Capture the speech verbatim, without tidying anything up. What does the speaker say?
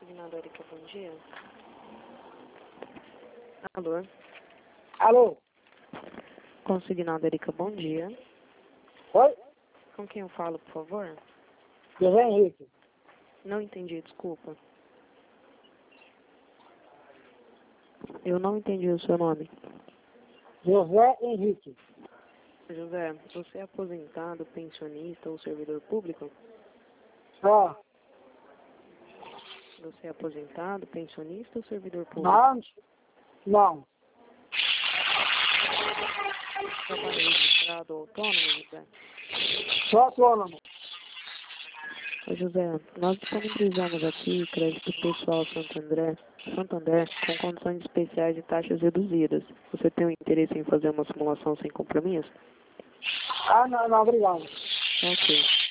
Consignado Erika, bom dia. Alô? Alô? Consignado Erika, bom dia. Oi? Com quem eu falo, por favor? José Henrique. Não entendi, desculpa. Eu não entendi o seu nome. José Henrique. José, você é aposentado, pensionista ou servidor público? Ó, Você é aposentado, pensionista ou servidor público? não, não, Trabalho registrado ou autônomo, José? sou autônomo. Ô, José, nós disponibilizamos aqui crédito pessoal Santander, Santander com condições especiais e taxas reduzidas. Você tem um interesse em fazer uma simulação sem compromisso? Ah, não, não, obrigado. Ok.